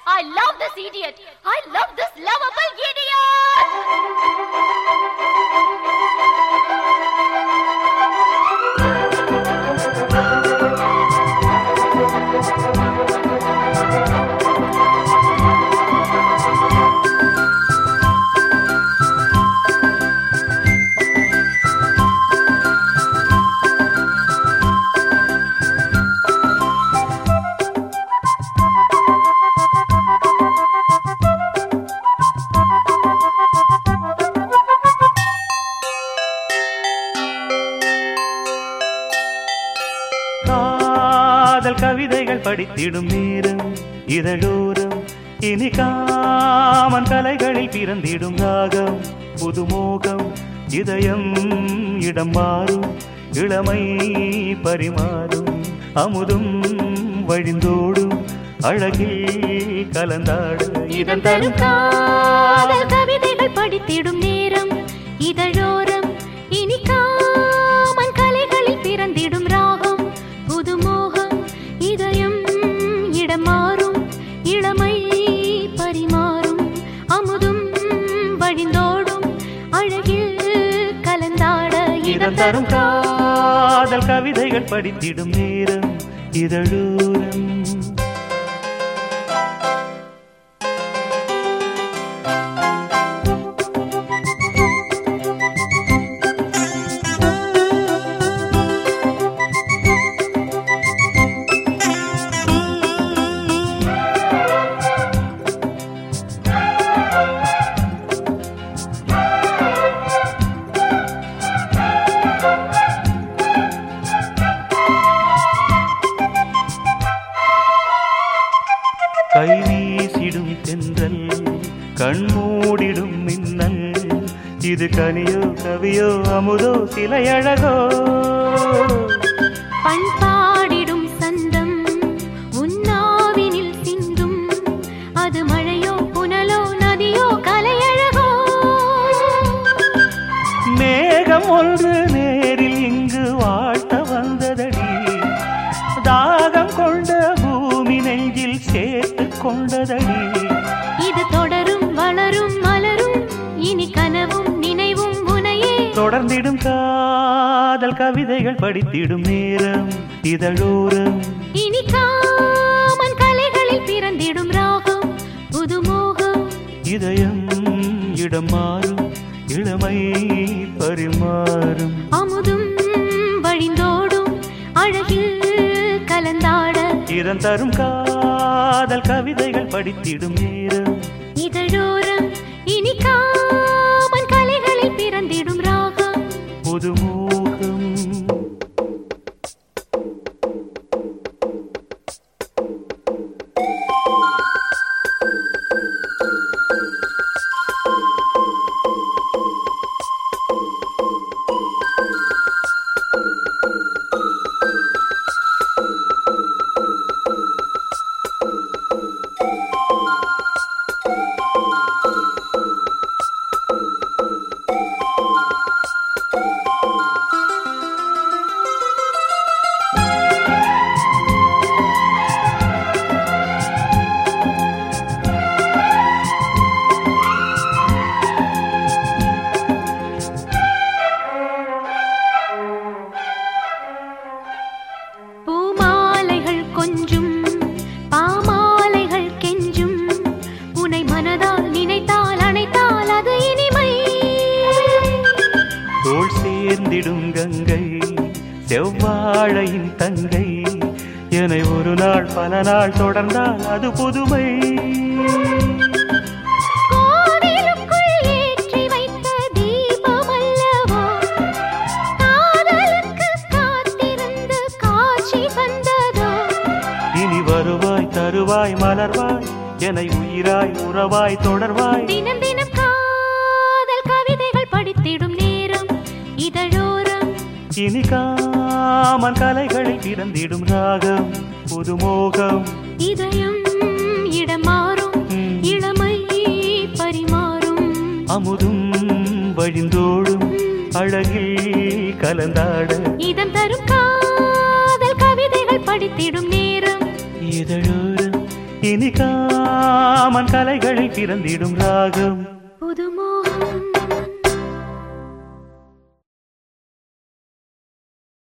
I love this idiot. I love this lovable idiot. கவிதைகள் படித்திடும் நேரம் இதழோரம் இனி காமன் கலைகளில் பிறந்திடும் ராகம் புதுமோகம் இதயம் இடம் மாறும் இளமை பரிமாறும் அமுதும் வழிந்தோடும் அழகில் கலந்தாடு இதன் தரும் காதல் கவிதைகள் படித்திடும் நேரம் இதழோரம் இனி காமன் கலைகளில் பிறந்திடும் ராகம் புதுமோகம் இதயம் இடம் மாறும் இளமை பரிமாறும் அமுதும் வழிந்தோடும் அழகில் கலந்தாட இதன் தரும் காதல் கவிதைகள் படித்திடும் நேரம் இதழோரம் கை வீசிடும் தென்றல் கண்மூடிடும் மின்னல் இது கனியோ கவியோ அமுதோ சிலையழகோ பண்பாடிடும் சந்தம் உன்னாவினில் சிந்தும் அது மழையோ புனலோ நதியோ கலையழகோ மேகம் ஒன்று நேரில் இங்கு வாழ்த்த வந்ததடி தாகம் கொண்ட பூமி நெஞ்சில் சேர்த்து கொண்டதடி இது தொடரும் வளரும் மலரும் இனி கனவும் நினைவும் உனையே தொடர்ந்திடும் காதல் கவிதைகள் படித்திடும் நேரம் இதழோரம் இனி காமன் கலைகளில் பிறந்திடும் ராகம் புதுமோகம் இதயம் இடம் மாறும் இளமை பரிமாறும் அமுதும் வழிந்தோடும் அழகில் கலந்தாட இதன் தரும் காதல் கவிதைகள் படித்திடும் நேரம் இதழோரம் இனி காமன் கலைகளில் பிறந்திடும் ராகம் புதுமோகம் பூமாலைகள் கொஞ்சும் பாமாலைகள் கெஞ்சும் உனை மனதால் நினைத்தால் அணைத்தால் அது இனிமை தோள் சேர்ந்திடும் கங்கை செவ்வாழையின் தங்கை என்னை ஒரு நாள் பல நாள் தொடர்ந்தால் அது புதுமை கோவிலுக்குள் ஏற்றி வைத்த தீபம் அல்லவோ காதலுக்கு காத்திருந்து காட்சி வந்ததோ இனி வருவாய் தருவாய் மலர்வாய் என்னை உயிராய் உறவாய் தொடர்வாய் தினம் தினம் காதல் கவிதைகள் படித்திடும் நேரம் இதழோரம் இனி காமன் கலைகளில் பிறந்திடும் ராகம் புதுமோகம் இதயம் இடம் மாறும் இளமை பரிமாறும் அமுதும் வழிந்தோடும் அழகில் கலந்தாட இதம் தரும் காதல் கவிதைகள் படித்திடும் நேரம் இதழோரம் இனி காமன் கலைகளில் பிறந்திடும் ராகம் புதுமோக